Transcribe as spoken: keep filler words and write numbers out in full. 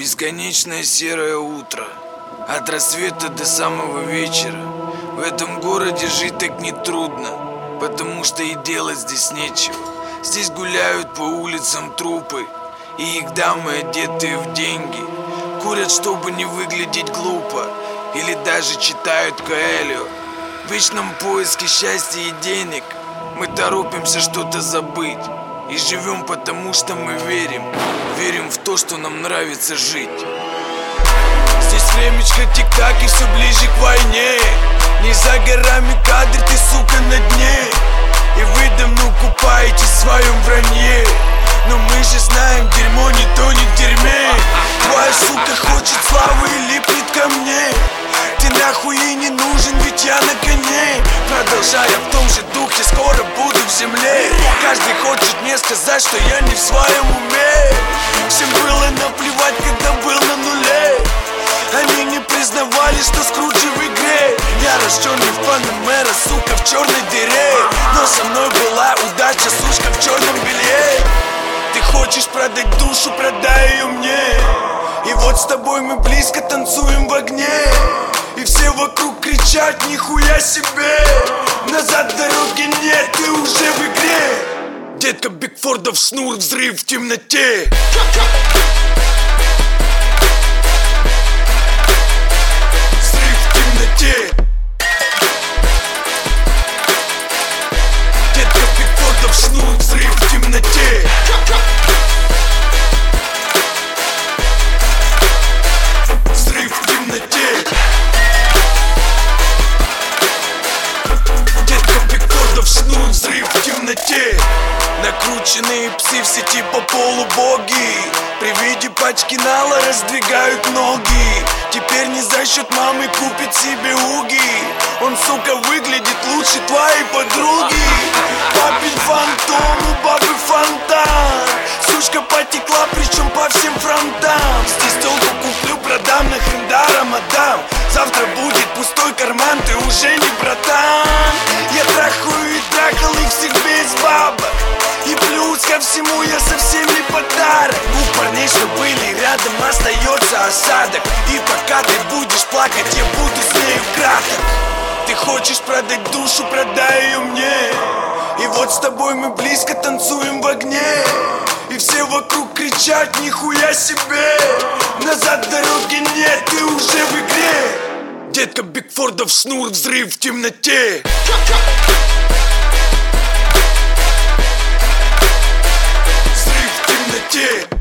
Бесконечное серое утро, от рассвета до самого вечера. В этом городе жить так нетрудно, потому что и делать здесь нечего. Здесь гуляют по улицам трупы, и их дамы, одетые в деньги, курят, чтобы не выглядеть глупо, или даже читают Коэльо. В вечном поиске счастья и денег мы торопимся что-то забыть и живем, потому что мы верим, верим в то, что нам нравится жить. Здесь времечко тик-так и все ближе к войне. Не за горами кадр, ты, сука, на дне. И вы давно купаетесь в своем вранье, но мы же знаем, дерьмо не тонет в дерьме. Твоя сука хочет славы и липнет ко мне. Ты нахуй ей не нужен, ведь я на коне. Продолжая в том же духе, скоро буду в земле. Каждый хочет мне сказать, что я не в своем уме. Всем было наплевать, когда был на нуле. Они не признавали, что Скруджи в игре. Я рожден не в Панамера, сука, в черной дыре. Но со мной была удача, сучка, в черном белье. Ты хочешь продать душу, продай ее мне. И вот с тобой мы близко танцуем в огне. И все вокруг кричат: нихуя себе. Назад дороги нет, ты уже в игре. Детка Бигфордов шнур, взрыв в темноте. Взрыв в темноте. Детка Бигфордов шнур, взрыв в темноте. Взрыв в темноте. Шнур, взрыв в темноте. Накрученные псы в сети по полу боги. При виде пачки нала раздвигают ноги. Теперь не за счет мамы купит себе уги. Он, сука, выглядит лучше твоей подруги. Папин фантом, у бабы фонтан. Сучка потекла, причем по всем фронтам. Здесь телку куплю, продам, нахрен даром отдам. Завтра будет пустой карман, ты уже не братан. Я трахаю и трахал их всех без бабок. И плюс ко всему я совсем не подарок. У парней, что были рядом, остается осадок. И пока ты будешь плакать, я буду с нею краток. Ты хочешь продать душу, продай ее мне. И вот с тобой мы близко танцуем в огне. И все вокруг кричат: нихуя себе. Назад дороги нет, ты уже в игре. Детка Бигфордов шнур, взрыв в темноте. Взрыв в темноте.